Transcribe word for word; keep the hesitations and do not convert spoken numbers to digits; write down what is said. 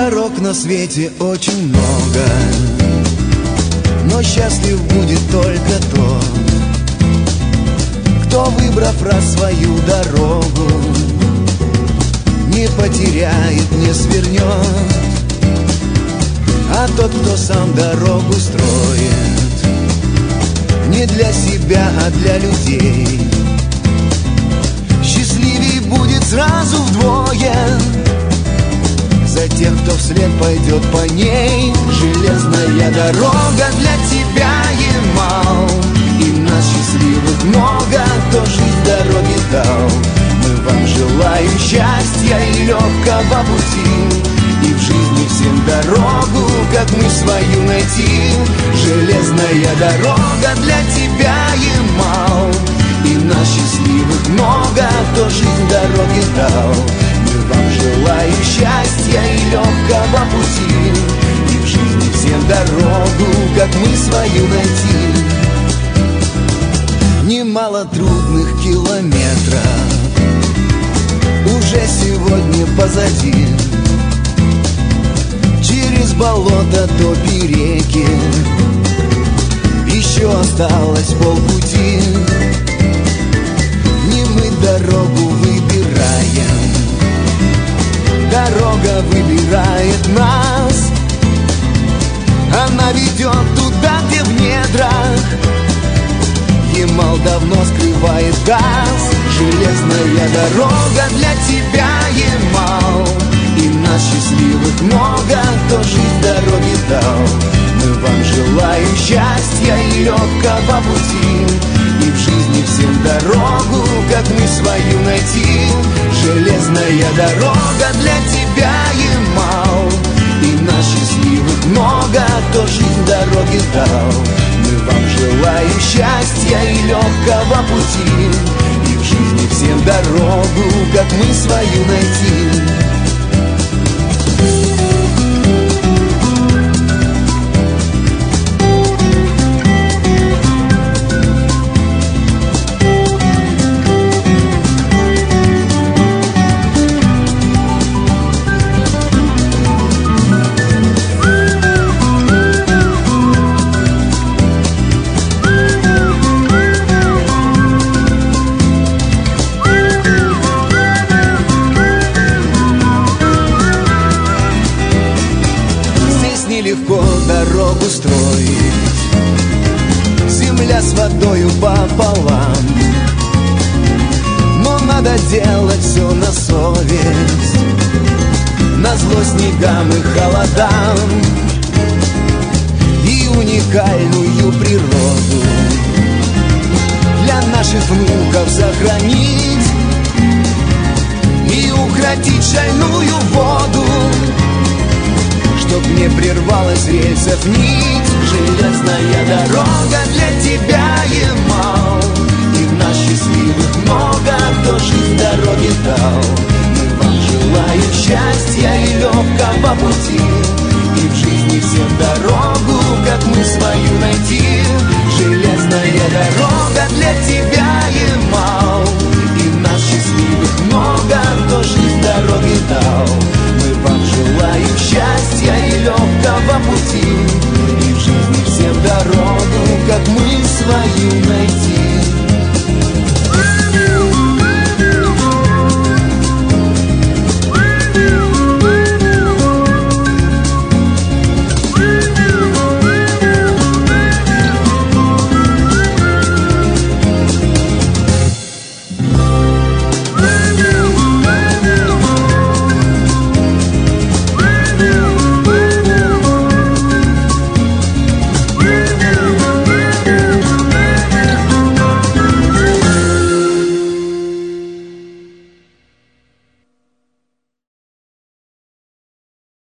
Дорог на свете очень много, но счастлив будет только тот, кто, выбрав раз свою дорогу, не потеряет, не свернет. А тот, кто сам дорогу строит, не для себя, а для людей, счастливей будет сразу вдвое. За тех, кто вслед пойдет по ней. Железная дорога для тебя, Ямал, и нас счастливых много, кто жизнь дороги дал. Мы вам желаем счастья и легкого пути, и в жизни всем дорогу, как мы свою найти. Железная дорога для тебя, Ямал, и нас счастливых много, кто жизнь дороги дал. Мы вам желаем счастья и легкого пути, и в жизни всем дорогу, как мы свою найти. Немало трудных километров уже сегодня позади. Через болото, топи, реки еще осталось полпути. Не мы дорогу выбираем, дорога выбирает нас. Она ведет туда, где в недрах Ямал давно скрывает газ. Железная дорога для тебя, Ямал, и нас счастливых много, кто жизнь дороги дал. Мы вам желаем счастья и легкого пути, и в жизни всем дорогу, как мы свою найти. Железная дорога для тебя, Ямал, и нас счастливых много, кто жизнь дороги дал. Мы вам желаем счастья и легкого пути, и в жизни всем дорогу, как мы свою найти. Легко дорогу строить, земля с водою пополам, но надо делать все на совесть, назло снегам и холодам. И уникальную природу для наших внуков сохранить, и укротить шальную воду, чтоб не прервалась рельсов нить. Железная дорога для тебя, Ямал, и в нас счастливых много, кто жизнь дороги дал. Мы вам желаем счастья и легкого пути,